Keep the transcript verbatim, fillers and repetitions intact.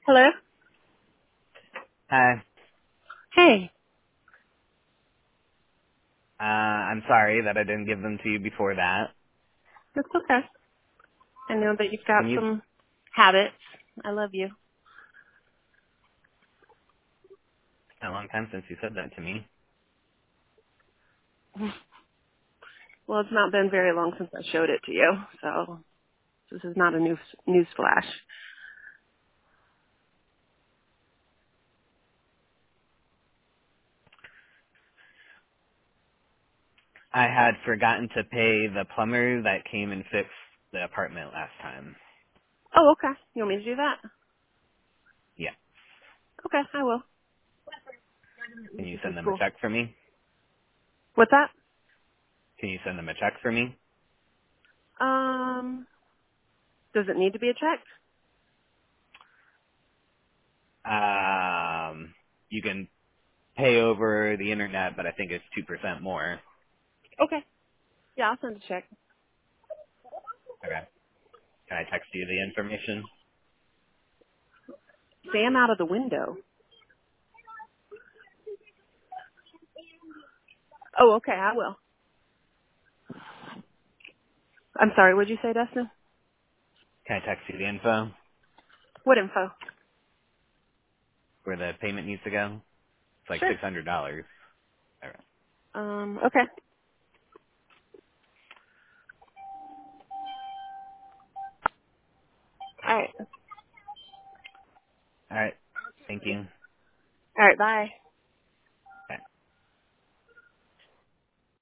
Hello? Hi. Hey, Uh, I'm sorry that I didn't give them to you before that. that's okay. I know that you've got Can you? some habits. I love you. It's been a long time since you said that to me. Well, it's not been very long since I showed it to you, so this is not a news news flash. I had forgotten to pay the plumber that came and fixed the apartment last time. Oh, okay. You want me to do that? Yeah. Okay, I will. Can you This is send them a cool. check for me? What's that? Can you send them a check for me? Um, does it need to be a check? Um, you can pay over the internet, but I think it's two percent more. Okay. Yeah, I'll send a check. Okay. Can I text you the information? Sam out of the window. Oh, okay, I will. I'm sorry, what'd you say, Dustin? Can I text you the info What info? where the payment needs to go? It's like Sure. six hundred dollars. All right. Um, okay. All right. All right. Thank you. All right, bye.